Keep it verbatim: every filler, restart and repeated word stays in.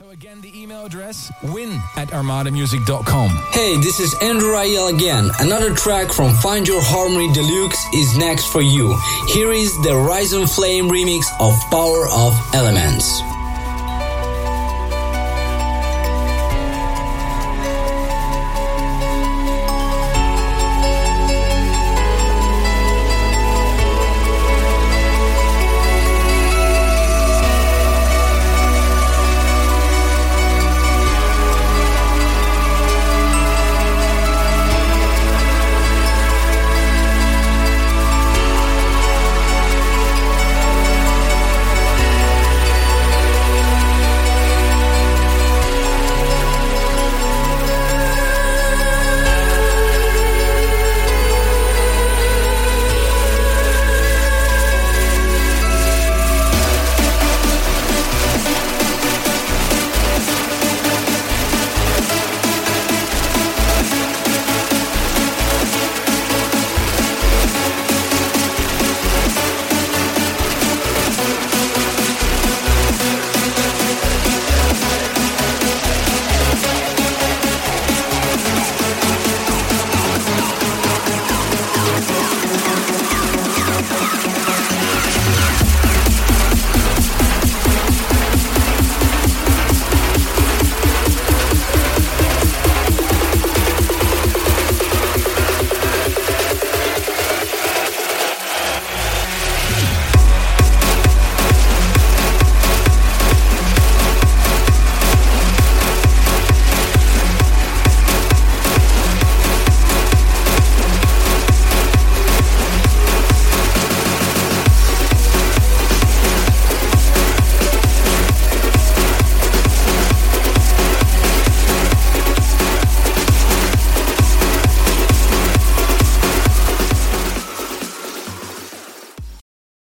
So again, the email address, win at armada music dot com. Hey, this is Andrew Rayel again. Another track from Find Your Harmony Deluxe is next for you. Here is the Rise and Flame remix of Power of Elements.